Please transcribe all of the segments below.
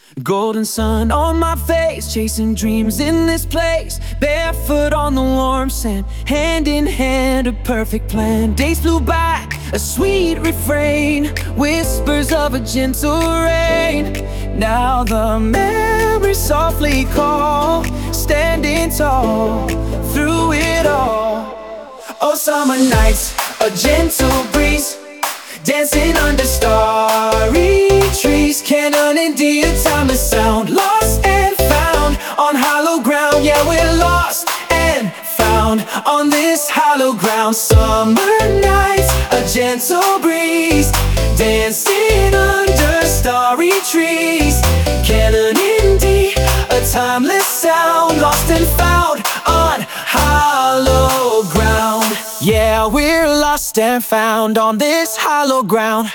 Golden sun on my face, chasing dreams in this place. Barefoot on the warm sand, hand in hand, a perfect plan. Days flew by, a sweet refrain, whispers of a gentle rain. Now the memories softly call, standing tall through it all. Oh, summer nights, a gentle breeze, dancing under starry trees. Canon and dear, timeless sound, lost and found on hollow ground. Yeah, we're lost and found on this hollow ground. Summer nights, a gentle breeze, dancing under starry trees. Canon and D, a timeless sound, lost and found on hollow ground. Yeah, we're lost and found on this hollow ground.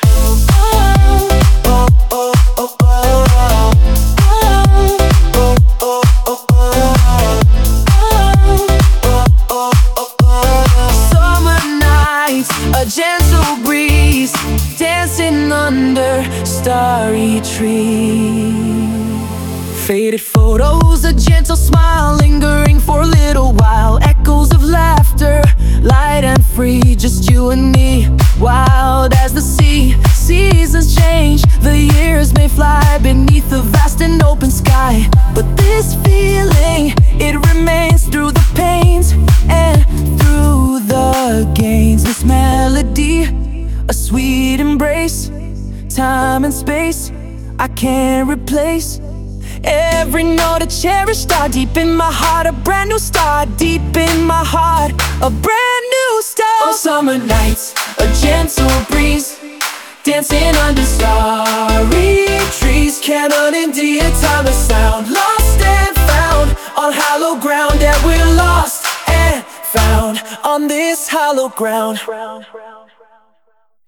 Summer nights, a gentle breeze, dancing under starry trees. Faded photos, a gentle smile, lingering for a little while. Echoes of laughter, light and free, just you and me. Wild as the sea, seasons change, the years may fly beneath the vast and open sky. But this feeling, it remains through the pains and through the gains. This melody, a sweet embrace, time and space I can't replace. Every note a cherished star, deep in my heart, a brand new star. Deep in my heart, a brand new star. Oh, summer nights, a gentle breeze, dancing under starry trees. Canon and D, a timeless sound, lost and found on hollow ground. Yeah, we're lost and found on this hollow ground.